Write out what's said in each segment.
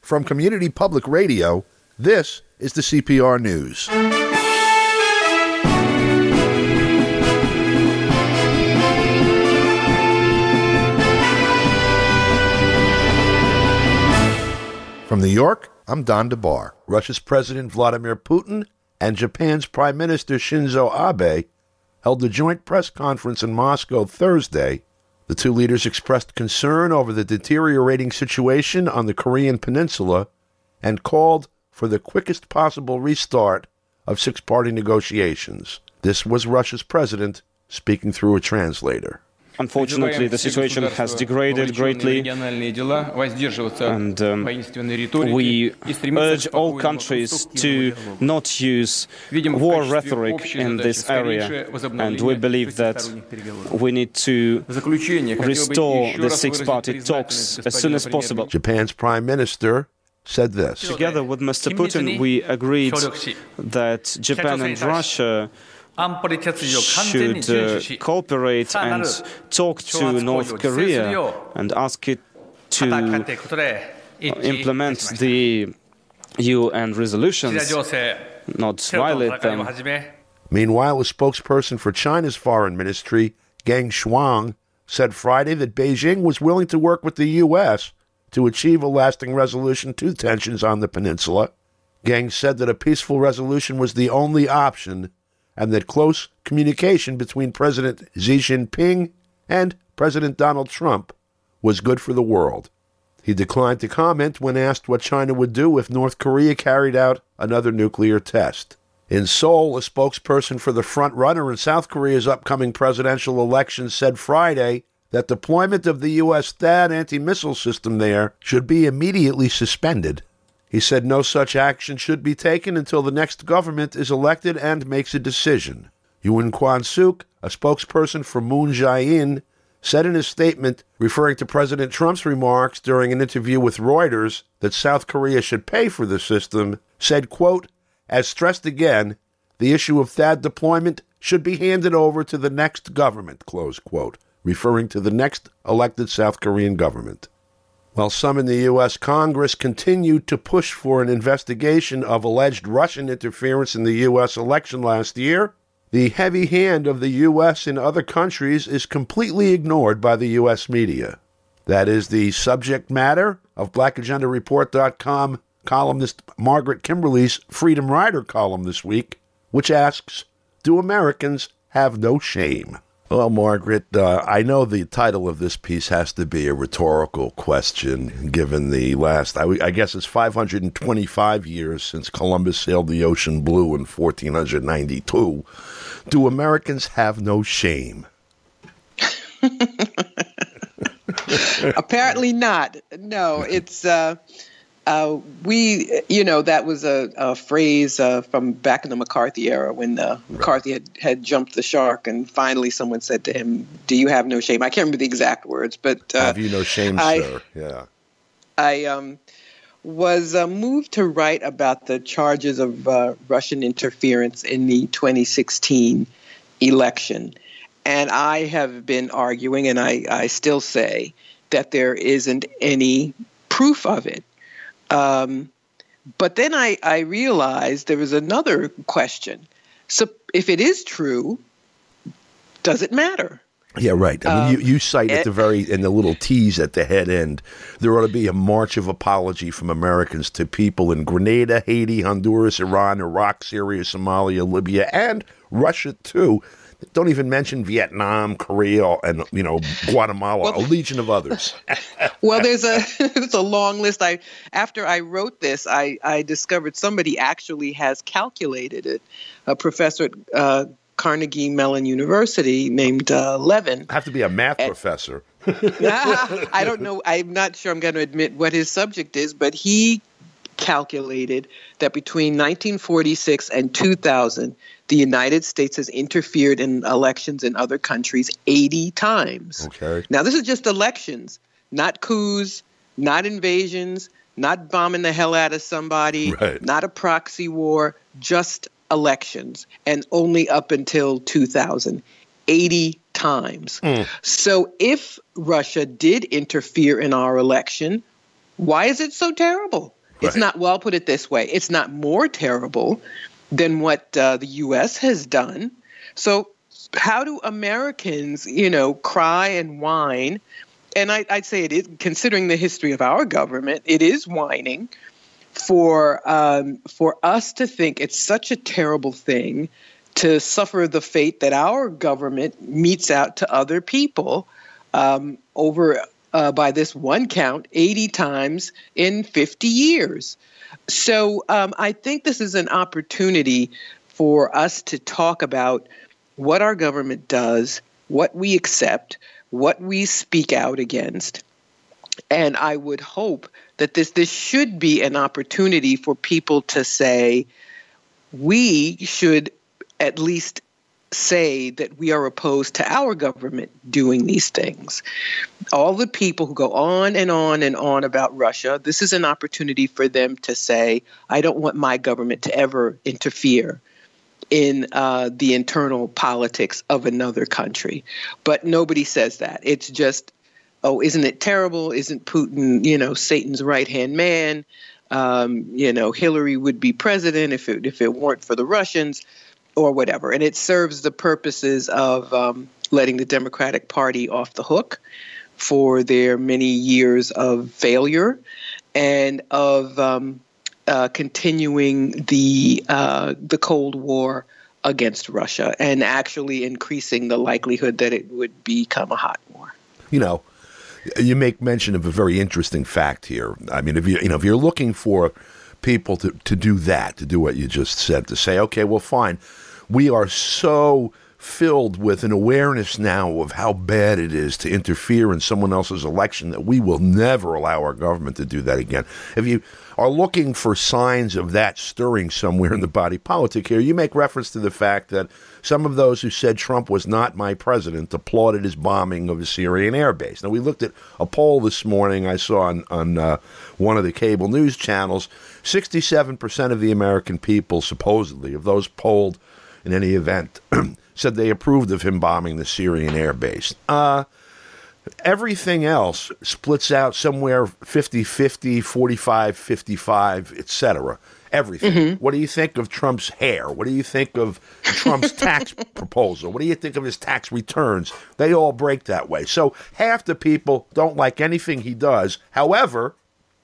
From Community Public Radio, this is the CPR News. From New York, I'm Don DeBar. Russia's President Vladimir Putin and Japan's Prime Minister Shinzo Abe held a joint press conference in Moscow Thursday. The two leaders expressed concern over the deteriorating situation on the Korean peninsula and called for the quickest possible restart of six-party negotiations. This was Russia's president speaking through a translator. Unfortunately, the situation has degraded greatly, and we urge all countries to not use war rhetoric in this area, and we believe that we need to restore the six-party talks as soon as possible. Japan's Prime Minister said this. Together with Mr. Putin, we agreed that Japan and Russia should cooperate and talk to North Korea and ask it to implement the UN resolutions, not violate them. Meanwhile, a spokesperson for China's foreign ministry, Geng Shuang, said Friday that Beijing was willing to work with the U.S. to achieve a lasting resolution to tensions on the peninsula. Geng said that a peaceful resolution was the only option and that close communication between President Xi Jinping and President Donald Trump was good for the world. He declined to comment when asked what China would do if North Korea carried out another nuclear test. In Seoul, a spokesperson for the front-runner in South Korea's upcoming presidential election said Friday that deployment of the U.S. THAAD anti-missile system there should be immediately suspended. He said no such action should be taken until the next government is elected and makes a decision. Yoon Kwon-suk, a spokesperson for Moon Jae-in, said in a statement referring to President Trump's remarks during an interview with Reuters that South Korea should pay for the system, said, quote, as stressed again, the issue of THAAD deployment should be handed over to the next government, close quote, referring to the next elected South Korean government. While some in the U.S. Congress continued to push for an investigation of alleged Russian interference in the U.S. election last year, the heavy hand of the U.S. in other countries is completely ignored by the U.S. media. That is the subject matter of BlackAgendaReport.com columnist Margaret Kimberly's Freedom Rider column this week, which asks, do Americans have no shame? Well, Margaret, I know the title of this piece has to be a rhetorical question, given the last, I guess it's 525 years since Columbus sailed the ocean blue in 1492. Do Americans have no shame? Apparently not. No, it's... that was a phrase from back in the McCarthy era when McCarthy had jumped the shark, and finally someone said to him, do you have no shame? I can't remember the exact words, but... have you no shame, sir? Yeah. I was moved to write about the charges of Russian interference in the 2016 election. And I have been arguing, and I still say, that there isn't any proof of it. But then I realized there was another question. So if it is true, does it matter? Yeah, right. I mean, you cite at in the little tease at the head end, there ought to be a march of apology from Americans to people in Grenada, Haiti, Honduras, Iran, Iraq, Syria, Somalia, Libya, and Russia, too. Don't even mention Vietnam, Korea, and, Guatemala, a legion of others. Well, there's a long list. After I wrote this, I discovered somebody actually has calculated it. A professor at Carnegie Mellon University named Levin. I have to be a math professor. I don't know. I'm not sure I'm going to admit what his subject is, but he calculated that between 1946 and 2000, the United States has interfered in elections in other countries 80 times. Okay. Now, this is just elections, not coups, not invasions, not bombing the hell out of somebody, right. Not a proxy war, just elections, and only up until 2000, 80 times. So if Russia did interfere in our election, Why is it so terrible? Right. It's not, well, I'll put it this way. It's not more terrible than what the U.S. has done. So how do Americans, cry and whine? And I'd say it is, considering the history of our government, it is whining for us to think it's such a terrible thing to suffer the fate that our government metes out to other people over, by this one count, 80 times in 50 years. So I think this is an opportunity for us to talk about what our government does, what we accept, what we speak out against. And I would hope that this should be an opportunity for people to say, we should at least say that we are opposed to our government doing these things. All the people who go on and on and on about Russia, this is an opportunity for them to say, I don't want my government to ever interfere in the internal politics of another country. But nobody says that. It's just, oh, isn't it terrible? Isn't Putin, Satan's right-hand man? Hillary would be president if it weren't for the Russians, or whatever. And it serves the purposes of letting the Democratic Party off the hook for their many years of failure and of continuing the Cold War against Russia and actually increasing the likelihood that it would become a hot war. You make mention of a very interesting fact here. I mean, if you're looking for people to do that, to do what you just said, to say, okay, well, fine, we are so filled with an awareness now of how bad it is to interfere in someone else's election that we will never allow our government to do that again. If you are looking for signs of that stirring somewhere in the body politic here, you make reference to the fact that some of those who said Trump was not my president applauded his bombing of a Syrian airbase. Now, we looked at a poll this morning I saw on one of the cable news channels. 67% of the American people, supposedly, of those polled in any event, said they approved of him bombing the Syrian airbase. Everything else splits out somewhere 50-50, 45-55, etc. Everything. Mm-hmm. What do you think of Trump's hair? What do you think of Trump's tax proposal? What do you think of his tax returns? They all break that way. So half the people don't like anything he does. However,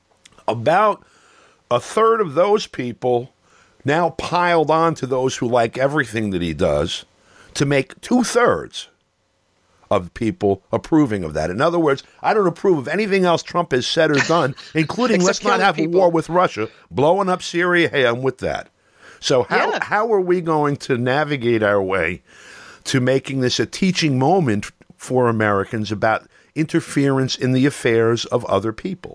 about a third of those people now piled on to those who like everything that he does to make 2/3 of people approving of that. In other words, I don't approve of anything else Trump has said or done, including let's not have a war with Russia, blowing up Syria. Hey, I'm with that. So how are we going to navigate our way to making this a teaching moment for Americans about interference in the affairs of other people?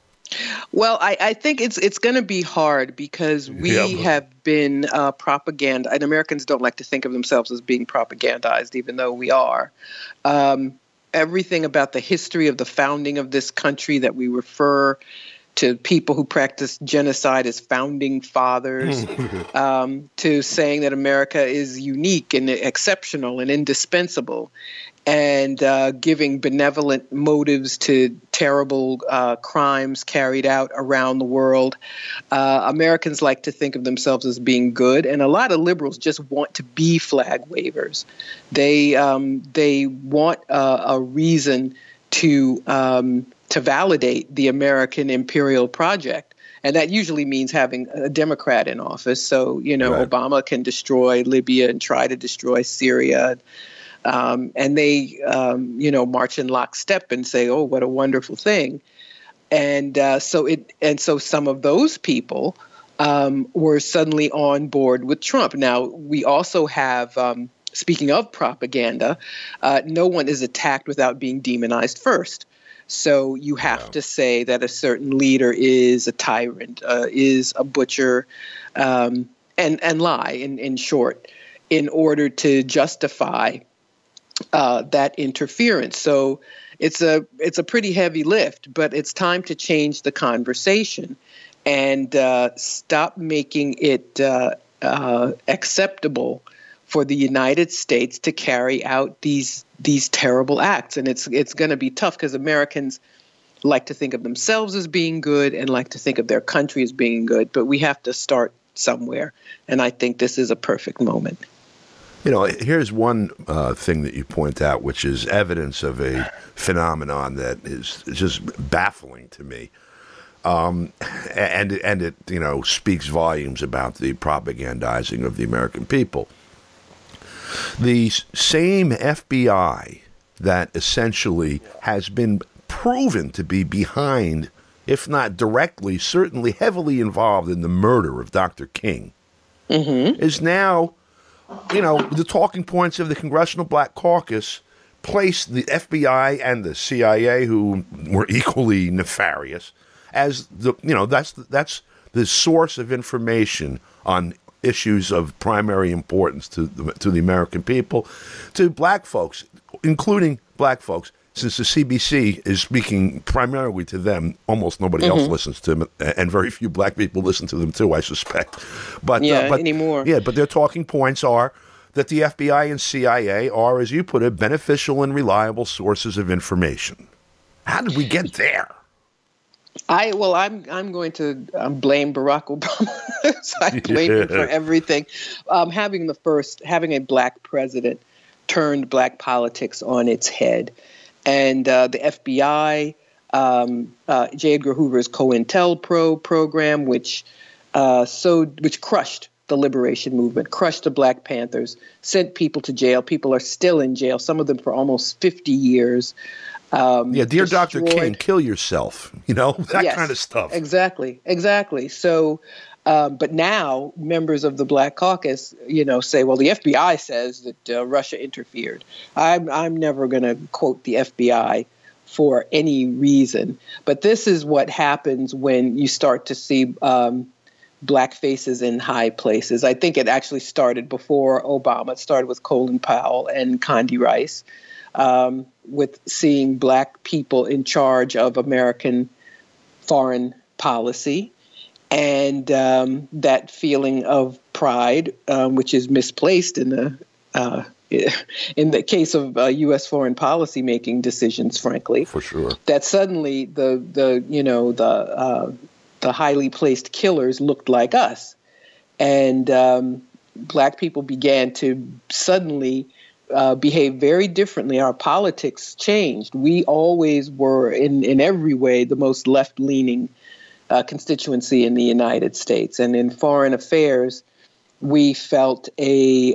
Well, I think it's going to be hard because we have been propaganda, and Americans don't like to think of themselves as being propagandized, even though we are. Everything about the history of the founding of this country, that we refer to people who practiced genocide as founding fathers, to saying that America is unique and exceptional and indispensable, and giving benevolent motives to terrible crimes carried out around the world. Americans like to think of themselves as being good, and a lot of liberals just want to be flag wavers. They want a reason to validate the American imperial project. And that usually means having a Democrat in office. So, right. Obama can destroy Libya and try to destroy Syria. And they, march in lockstep and say, "Oh, what a wonderful thing!" And so some of those people were suddenly on board with Trump. Now, we also have, speaking of propaganda, no one is attacked without being demonized first. So you have to say that a certain leader is a tyrant, is a butcher, and lie in short, in order to justify that interference. So it's a pretty heavy lift, but it's time to change the conversation and stop making it acceptable for the United States to carry out these terrible acts. And it's going to be tough because Americans like to think of themselves as being good and like to think of their country as being good. But we have to start somewhere. And I think this is a perfect moment. You know, here's one thing that you point out, which is evidence of a phenomenon that is just baffling to me. And it, you know, speaks volumes about the propagandizing of the American people. The same FBI that essentially has been proven to be behind, if not directly, certainly heavily involved in the murder of Dr. King, is now, you know, the talking points of the Congressional Black Caucus place the FBI and the CIA, who were equally nefarious, as the, you know, that's the source of information on issues of primary importance to the American people, to black folks, including black folks. Since the CBC is speaking primarily to them, almost nobody else listens to them, and very few black people listen to them too, I suspect. But anymore. Yeah, but their talking points are that the FBI and CIA are, as you put it, beneficial and reliable sources of information. How did we get there? I'm going to blame Barack Obama. So I blame him for everything. Having a black president turned black politics on its head. And the FBI, J. Edgar Hoover's COINTELPRO program, which crushed the liberation movement, crushed the Black Panthers, sent people to jail. People are still in jail, some of them for almost 50 years. Dear Dr. King, kill yourself, you know, that kind of stuff. Exactly. So, but now members of the Black Caucus, you know, say, well, the FBI says that Russia interfered. I'm never going to quote the FBI for any reason. But this is what happens when you start to see black faces in high places. I think it actually started before Obama. It started with Colin Powell and Condi Rice, with seeing black people in charge of American foreign policy. And that feeling of pride, which is misplaced in the case of U.S. foreign policy making decisions, frankly, for sure, that suddenly the highly placed killers looked like us, and black people began to suddenly behave very differently. Our politics changed. We always were, in every way, the most left-leaning constituency in the United States. And in foreign affairs, we felt a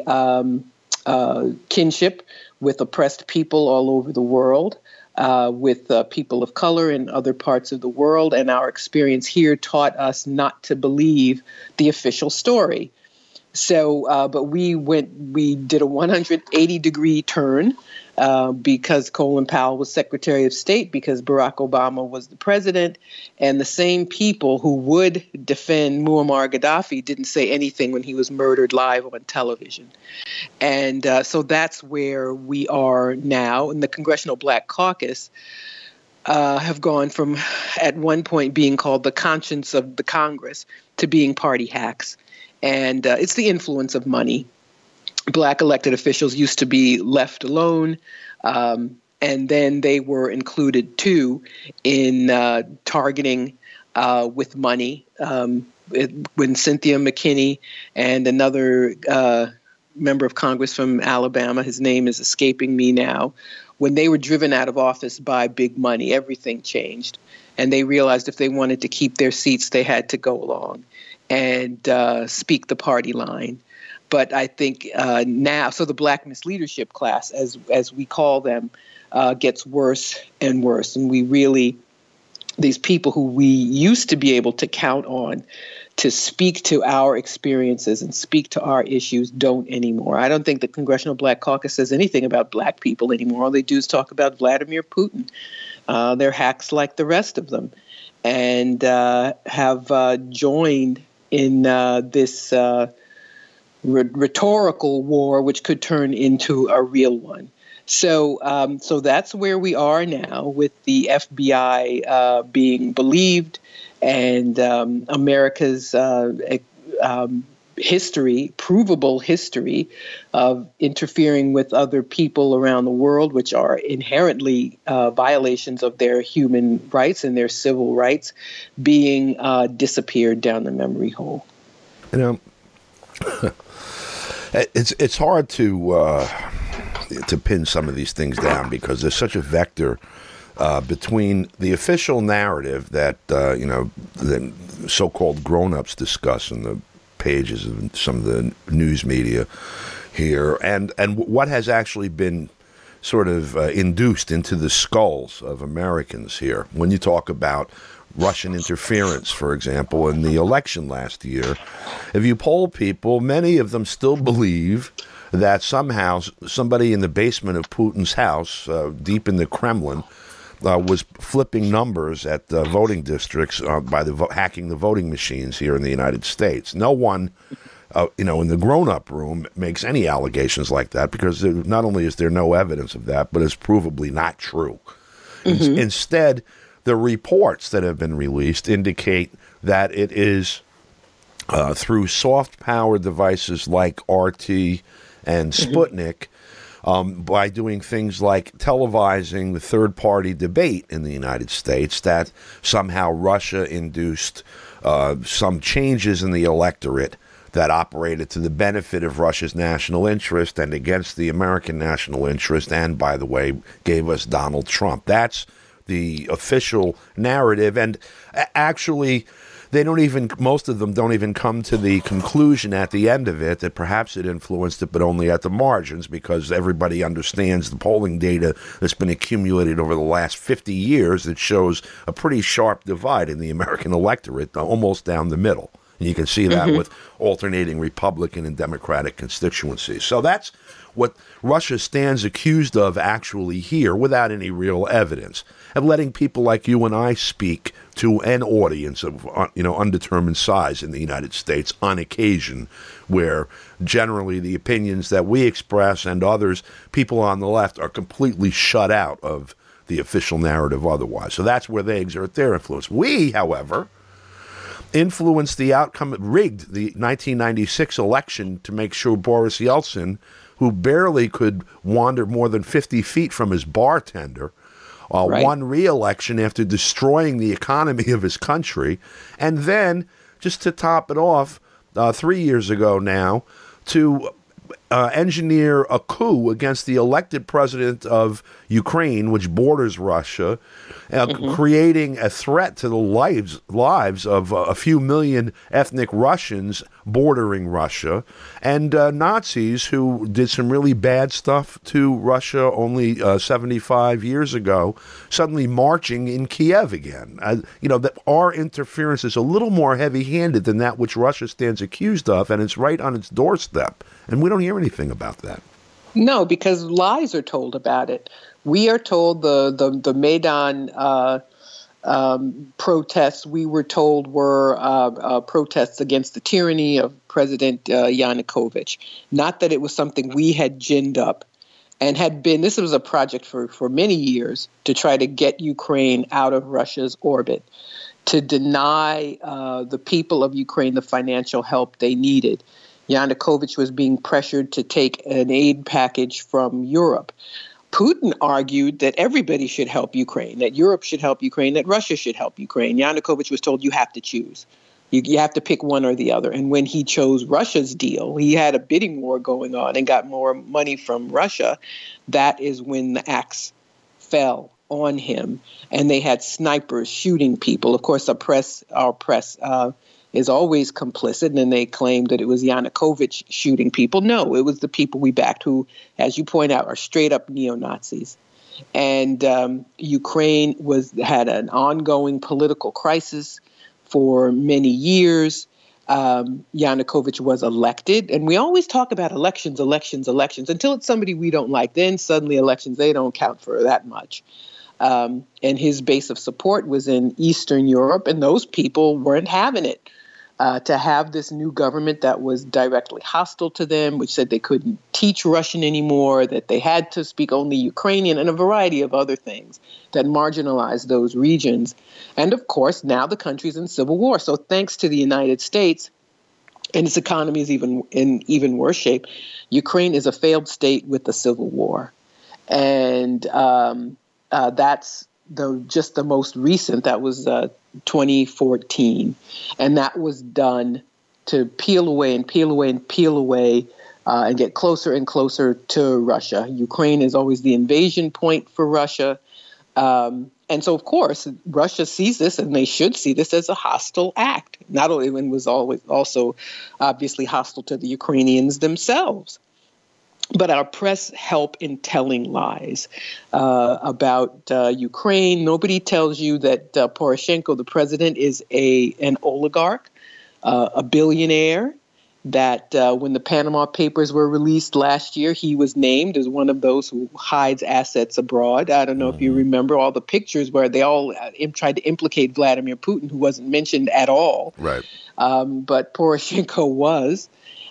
kinship with oppressed people all over the world, with people of color in other parts of the world. And our experience here taught us not to believe the official story. So, but we did a 180-degree turn because Colin Powell was Secretary of State, because Barack Obama was the president, and the same people who would defend Muammar Gaddafi didn't say anything when he was murdered live on television. And so that's where we are now. And the Congressional Black Caucus have gone from, at one point, being called the conscience of the Congress to being party hacks. And it's the influence of money. Black elected officials used to be left alone, and then they were included, too, in targeting with money. When Cynthia McKinney and another member of Congress from Alabama, his name is escaping me now, when they were driven out of office by big money, everything changed. And they realized if they wanted to keep their seats, they had to go along and speak the party line. But I think now, so the Black misleadership class, as we call them, gets worse and worse. And we really, these people who we used to be able to count on to speak to our experiences and speak to our issues don't anymore. I don't think the Congressional Black Caucus says anything about black people anymore. All they do is talk about Vladimir Putin. They're hacks like the rest of them, and have joined in this rhetorical war, which could turn into a real one. So that's where we are now, with the FBI being believed, and America's provable history of interfering with other people around the world, which are inherently violations of their human rights and their civil rights, being disappeared down the memory hole. You know, it's hard to pin some of these things down because there's such a vector between the official narrative that the so-called grown-ups discuss in the pages of some of the news media here, and what has actually been sort of induced into the skulls of Americans here. When you talk about Russian interference, for example, in the election last year, if you poll people, many of them still believe that somehow somebody in the basement of Putin's house, deep in the Kremlin, was flipping numbers at voting districts by hacking the voting machines here in the United States. No one, in the grown-up room makes any allegations like that because not only is there no evidence of that, but it's provably not true. Mm-hmm. Instead, the reports that have been released indicate that it is through soft-powered devices like RT and Sputnik, by doing things like televising the third-party debate in the United States, that somehow Russia induced some changes in the electorate that operated to the benefit of Russia's national interest and against the American national interest, and, by the way, gave us Donald Trump. That's the official narrative, and actually most of them don't even come to the conclusion at the end of it that perhaps it influenced it, but only at the margins, because everybody understands the polling data that's been accumulated over the last 50 years that shows a pretty sharp divide in the American electorate, almost down the middle. And you can see that with alternating Republican and Democratic constituencies. So that's what Russia stands accused of actually here, without any real evidence, of letting people like you and I speak to an audience of undetermined size in the United States on occasion, where generally the opinions that we express and others, people on the left, are completely shut out of the official narrative otherwise. So that's where they exert their influence. We, however, influenced the outcome, rigged the 1996 election to make sure Boris Yeltsin, who barely could wander more than 50 feet from his bartender, won re-election after destroying the economy of his country. And then, just to top it off, 3 years ago now, to engineer a coup against the elected president of Ukraine, which borders Russia, creating a threat to the lives of a few million ethnic Russians bordering Russia, and Nazis who did some really bad stuff to Russia only 75 years ago, suddenly marching in Kiev again. That our interference is a little more heavy-handed than that which Russia stands accused of, and it's right on its doorstep. And we don't hear anything about that. No, because lies are told about it. We are told the Maidan protests, we were told, were protests against the tyranny of President Yanukovych. Not that it was something we had ginned up and had been. This was a project for many years to try to get Ukraine out of Russia's orbit, to deny the people of Ukraine the financial help they needed. Yanukovych was being pressured to take an aid package from Europe. Putin argued that everybody should help Ukraine, that Europe should help Ukraine, that Russia should help Ukraine. Yanukovych was told, you have to choose. You have to pick one or the other. And when he chose Russia's deal, he had a bidding war going on and got more money from Russia. That is when the axe fell on him, and they had snipers shooting people. Of course, our press is always complicit, and they claimed that it was Yanukovych shooting people. No, it was the people we backed who, as you point out, are straight up neo-Nazis. And Ukraine had an ongoing political crisis for many years. Yanukovych was elected, and we always talk about elections until it's somebody we don't like. Then suddenly elections, they don't count for that much. And his base of support was in Eastern Europe, and those people weren't having it. To have this new government that was directly hostile to them, which said they couldn't teach Russian anymore, that they had to speak only Ukrainian, and a variety of other things that marginalized those regions. And of course, now the country's in civil war. So thanks to the United States and its economy is in even worse shape. Ukraine is a failed state with a civil war, and that's just the most recent. That was 2014, and that was done to peel away and peel away and peel away and get closer and closer to Russia. Ukraine is always the invasion point for Russia. And so, of course, Russia sees this, and they should see this as a hostile act. Not only when it was always also obviously hostile to the Ukrainians themselves. But our press help in telling lies about Ukraine. Nobody tells you that Poroshenko, the president, is an oligarch, a billionaire, that when the Panama Papers were released last year, he was named as one of those who hides assets abroad. I don't know if you remember all the pictures where they all tried to implicate Vladimir Putin, who wasn't mentioned at all. Right. But Poroshenko was.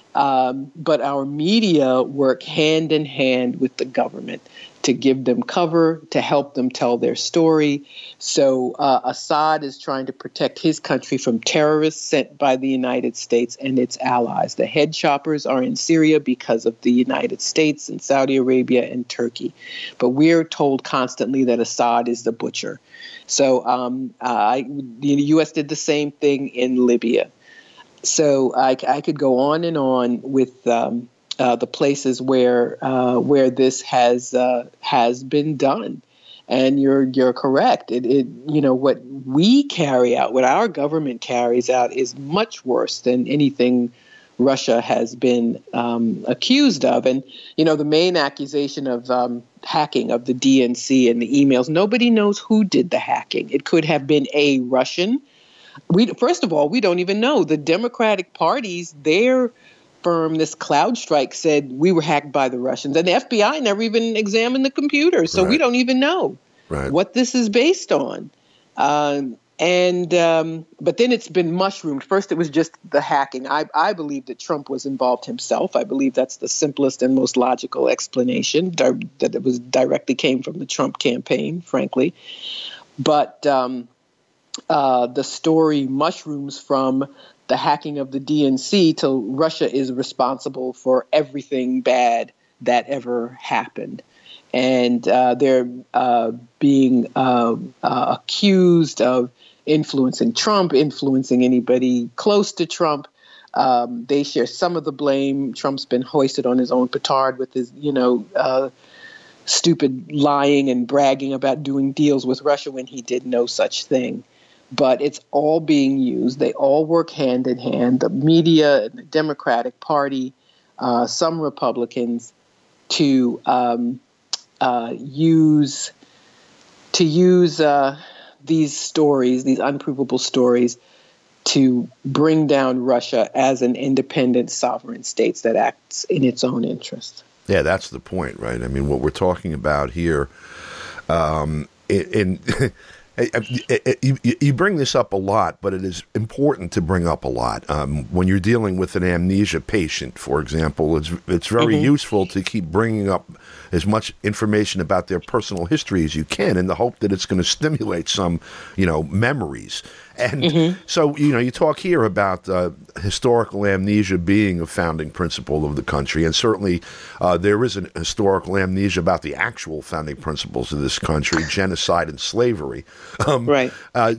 But our media work hand in hand with the government to give them cover, to help them tell their story. So Assad is trying to protect his country from terrorists sent by the United States and its allies. The head choppers are in Syria because of the United States and Saudi Arabia and Turkey. But we're told constantly that Assad is the butcher. So the U.S. did the same thing in Libya. So I could go on and on with the places where this has been done, and you're correct. What we carry out, what our government carries out, is much worse than anything Russia has been accused of. And the main accusation of hacking of the DNC and the emails. Nobody knows who did the hacking. It could have been a Russian. First of all, we don't even know. The Democratic parties, their firm, this CrowdStrike, said we were hacked by the Russians. And the FBI never even examined the computers. So we don't even know what this is based on. But then it's been mushroomed. First, it was just the hacking. I believe that Trump was involved himself. I believe that's the simplest and most logical explanation, that it was directly came from the Trump campaign, frankly. But the story mushrooms from the hacking of the DNC till Russia is responsible for everything bad that ever happened. And they're being accused of influencing Trump, influencing anybody close to Trump. They share some of the blame. Trump's been hoisted on his own petard with his, stupid lying and bragging about doing deals with Russia when he did no such thing. But it's all being used. They all work hand in hand. The media, the Democratic Party, some Republicans, to use these stories, these unprovable stories, to bring down Russia as an independent sovereign state that acts in its own interest. Yeah, that's the point, right? I mean, what we're talking about here, you bring this up a lot, but it is important to bring up a lot. When you're dealing with an amnesia patient, for example, it's very useful to keep bringing up as much information about their personal history as you can in the hope that it's going to stimulate some, memories. And so, you talk here about historical amnesia being a founding principle of the country. And certainly there is an historical amnesia about the actual founding principles of this country, genocide and slavery. But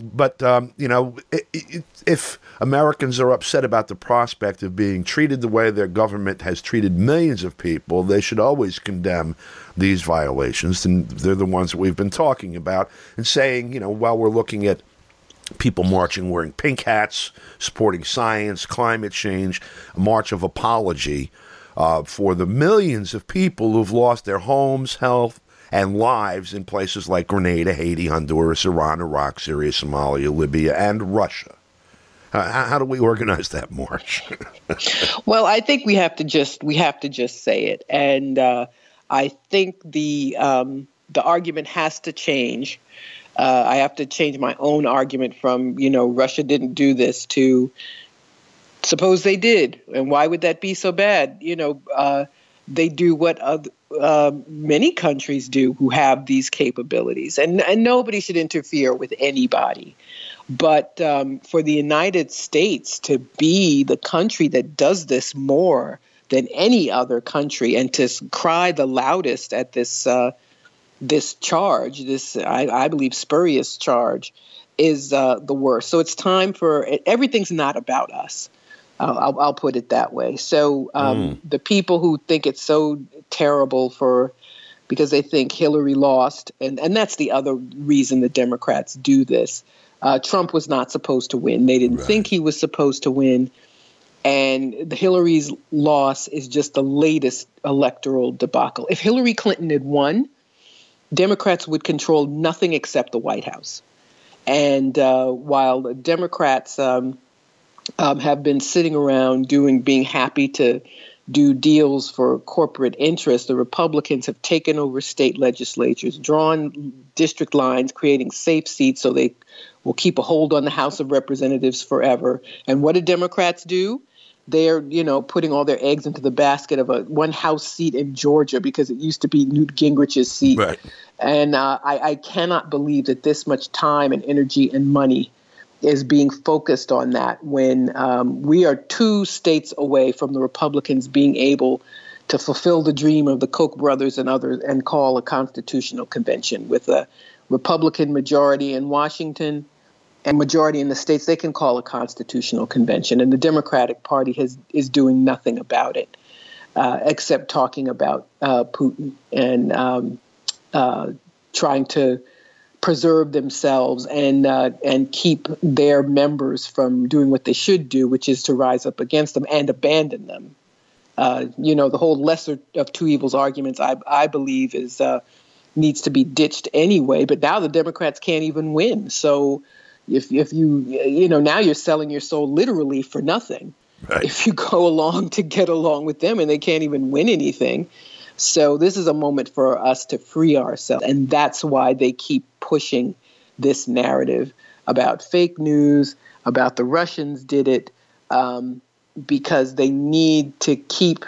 if Americans are upset about the prospect of being treated the way their government has treated millions of people, they should always condemn these violations. And they're the ones that we've been talking about and saying, while we're looking at people marching wearing pink hats, supporting science, climate change, a march of apology for the millions of people who've lost their homes, health, and lives in places like Grenada, Haiti, Honduras, Iran, Iraq, Syria, Somalia, Libya, and Russia. How do we organize that march? Well, I think we have to just say it, and I think the argument has to change. I have to change my own argument from, Russia didn't do this to suppose they did. And why would that be so bad? They do what many countries do who have these capabilities. And nobody should interfere with anybody. But for the United States to be the country that does this more than any other country, and to cry the loudest at this this charge, this I believe spurious charge, is the worst. So it's time for everything's not about us. I'll put it that way. So the people who think it's so terrible because they think Hillary lost, and that's the other reason the Democrats do this. Trump was not supposed to win. They didn't think he was supposed to win. And Hillary's loss is just the latest electoral debacle. If Hillary Clinton had won, Democrats would control nothing except the White House. And while the Democrats have been sitting around being happy to do deals for corporate interests, the Republicans have taken over state legislatures, drawn district lines, creating safe seats so they will keep a hold on the House of Representatives forever. And what do Democrats do? They're, putting all their eggs into the basket of one House seat in Georgia because it used to be Newt Gingrich's seat. Right. And I cannot believe that this much time and energy and money is being focused on that when we are 2 states away from the Republicans being able to fulfill the dream of the Koch brothers and others and call a constitutional convention. With a Republican majority in Washington and majority in the states, they can call a constitutional convention. And the Democratic Party is doing nothing about it except talking about Putin and trying to preserve themselves and keep their members from doing what they should do, which is to rise up against them and abandon them. The whole lesser of two evils arguments, I believe, needs to be ditched anyway. But now the Democrats can't even win. So if you now you're selling your soul literally for nothing. Right. If you go along to get along with them and they can't even win anything. So this is a moment for us to free ourselves. And that's why they keep pushing this narrative about fake news, about the Russians did it, because they need to keep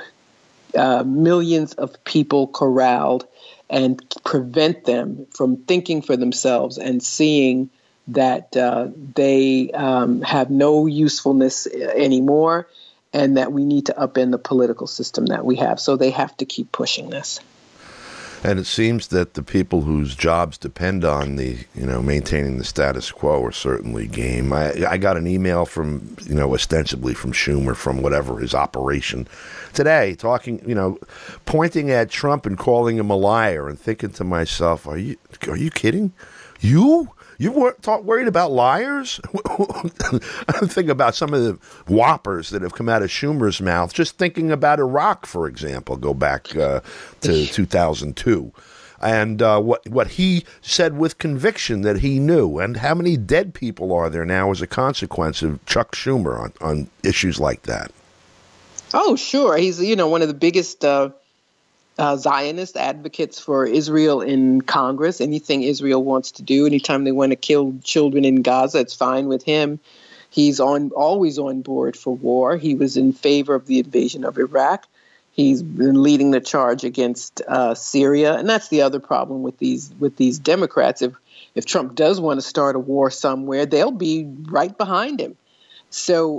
millions of people corralled and prevent them from thinking for themselves and seeing that they have no usefulness anymore, and that we need to upend the political system that we have. So they have to keep pushing this. And it seems that the people whose jobs depend on maintaining the status quo are certainly game. I got an email from, ostensibly from Schumer, from whatever his operation today, talking, pointing at Trump and calling him a liar, and thinking to myself, are you kidding? You weren't worried about liars? I think about some of the whoppers that have come out of Schumer's mouth, just thinking about Iraq, for example, go back to 2002. And what he said with conviction that he knew. And how many dead people are there now as a consequence of Chuck Schumer on issues like that? Oh, sure. He's, one of the biggest Zionist advocates for Israel in Congress. Anything Israel wants to do, anytime they want to kill children in Gaza, it's fine with him. He's always on board for war. He was in favor of the invasion of Iraq. He's been leading the charge against Syria, and that's the other problem with these Democrats. If Trump does want to start a war somewhere, they'll be right behind him. So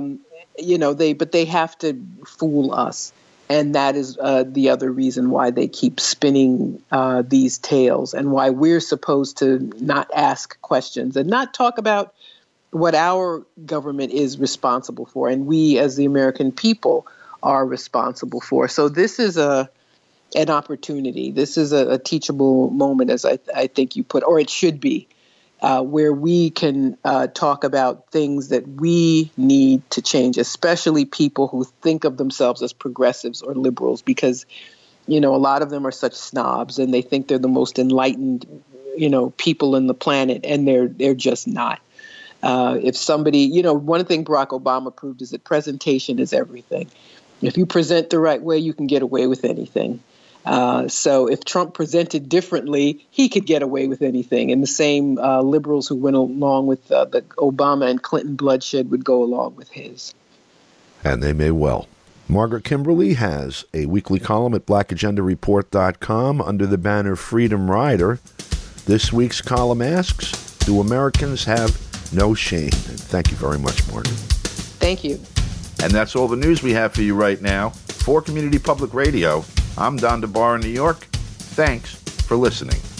they have to fool us. And that is the other reason why they keep spinning these tales, and why we're supposed to not ask questions and not talk about what our government is responsible for, and we as the American people are responsible for. So this is an opportunity. This is a teachable moment, as I think you put, or it should be, where we can talk about things that we need to change, especially people who think of themselves as progressives or liberals, because, a lot of them are such snobs and they think they're the most enlightened, people on the planet, and they're just not. If somebody, one thing Barack Obama proved is that presentation is everything. If you present the right way, you can get away with anything. So if Trump presented differently, he could get away with anything. And the same liberals who went along with the Obama and Clinton bloodshed would go along with his. And they may well. Margaret Kimberly has a weekly column at blackagendareport.com under the banner Freedom Rider. This week's column asks, do Americans have no shame. And thank you very much, Martin. Thank you. And that's all the news we have for you right now. For Community Public Radio, I'm Don DeBar in New York. Thanks for listening.